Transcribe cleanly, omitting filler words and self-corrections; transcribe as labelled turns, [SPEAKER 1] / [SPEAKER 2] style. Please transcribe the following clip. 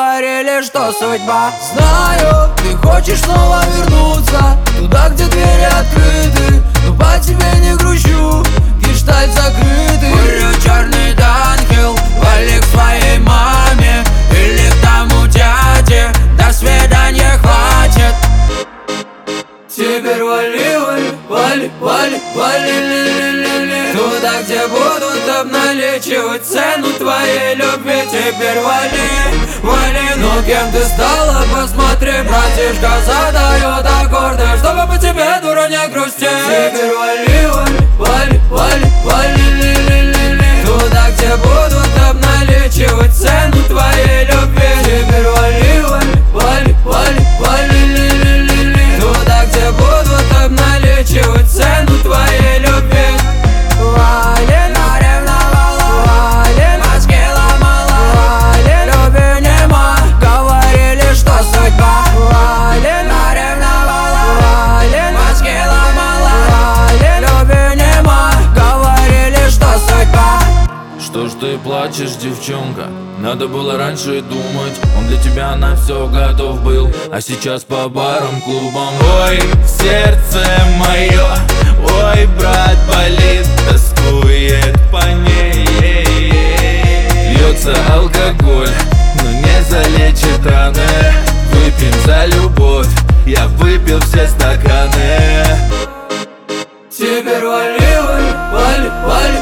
[SPEAKER 1] говорили, что судьба. Знаю, ты хочешь снова вернуться туда, где двери открыты, но по тебе не грущу, гештальт закрытый. Курю черный ангел, вали к своей маме или к тому дяде, до свидания, хватит. Теперь вали, вали, вали, вали, вали, ли-ли-ли-ли, туда, где будут обналичивать цену твоей любви. Теперь вали, вали, ну кем ты стала, посмотри, братишка задает аккорды, чтобы по тебе, дура, не грустить. Теперь вали, вали, вали, вали, вали, ли-ли-ли-ли, туда, где будут обналичивать цену твоей любви. Теперь вали, вали, вали, вали, вали, ли-ли-ли-ли, туда, где будут обналичивать цену твоей любви. Вали, наревновала, вали, мозги ломала, вали, любви нема, говорили, что судьба. Вали, наревновала, вали, мозги ломала, вали, любви нема, говорили, что судьба.
[SPEAKER 2] Что ж ты плачешь, девчонка? Надо было раньше думать, он для тебя на все готов был, а сейчас по барам, клубам. Ой, сердце мое, ой, брат, болит, тоскует по ней. Льется алкоголь, но не залечит раны. Выпьем за любовь, я выпил все стаканы.
[SPEAKER 1] Теперь вали, вали, вали, вали,